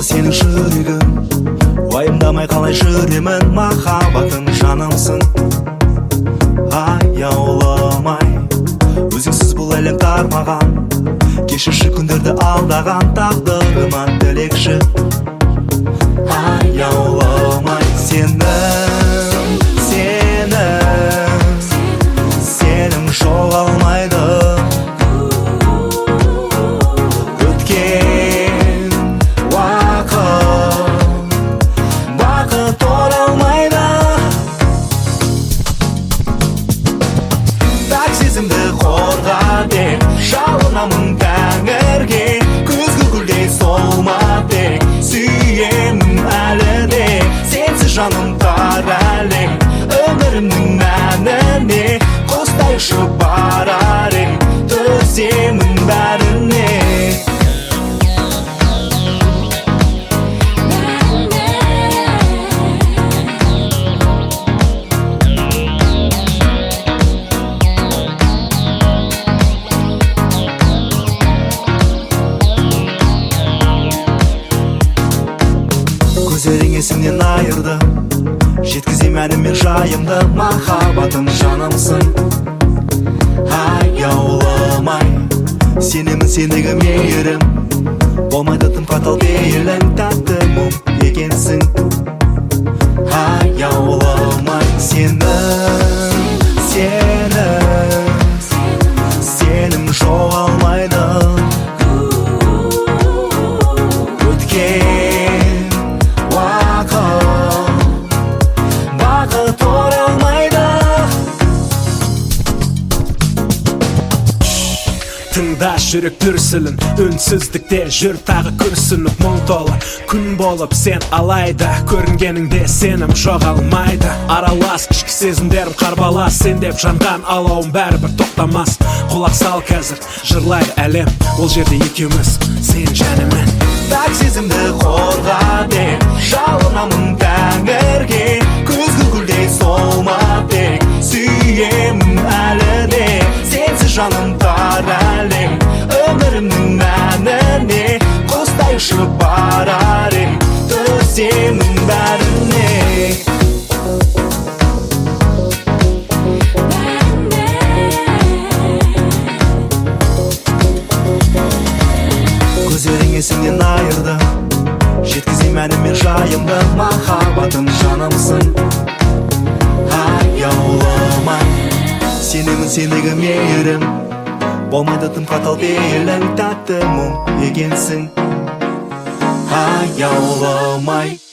болса сенің жүрегің, уайымдамай қалай жүремін, махаббатым жанымсың. Аяуламай, өзіңсіз бұл әлем тар маған, кешірші күндерді алдаған, тағдырыма тілекші. Аяуламай, сенім жоғалмайды. Өткен уақыт оралмайды. Так сезімді қорға деп жалынамын тәңірге, күзгі гүлдей солма тек сүйемін әлі де. Сенсіз жаным тар әлем, өмірімнің мәніне қостайшы барар ем, төземін бәріне. Көздерің есімнен айырды, жеткізем әлім мен жайымды, махаббатым жанымсың. Аяуламай, сенемін сендегі мейірім, болмайды тым қатал пейілің, тәтті мұң екенсің. Аяуламай, сенім жоғалмайды. Өткен уақыт оралмайды. Тыңдаш жүрек дүрсілін, үнсіздікте жүр тағы күрсініп, мұң толы күн болып сен алайда, көрінгеніңде сенім жоғалмайды. Аралас ішкі сезімдерім қарбалас, сен деп жанған алауым бәрібір тоқтамас. Құлақ сал қазір жырлайды әлем, ол жерде екеуміз сен жәнімен. Так сезімді қорға деп жалынамын тәңірге, күзгі гүлдей солма тек сүйемін әлі де. Сенсіз жаным тар әлем, өмірімнің мәніне қостайшы барар ем, төземін бәріне. Көздерің есімнен айырды, жеткізем әлім мен жайымды, махаббатым жанымсың. Аяуламай, сенемін сендегі мейірім, болмайды тым қатал пейілің, тәтті мұң екенсің. Аяуламай.